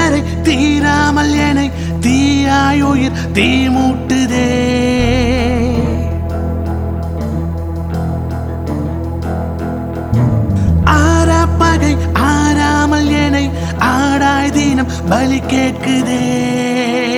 வரை தீராமல் எனை தீயாயுயிர் தீமூட்டுதே. ஆரா பகை ஆறாமல் எனை ஆடாய் தினம் பலி கேட்குதே.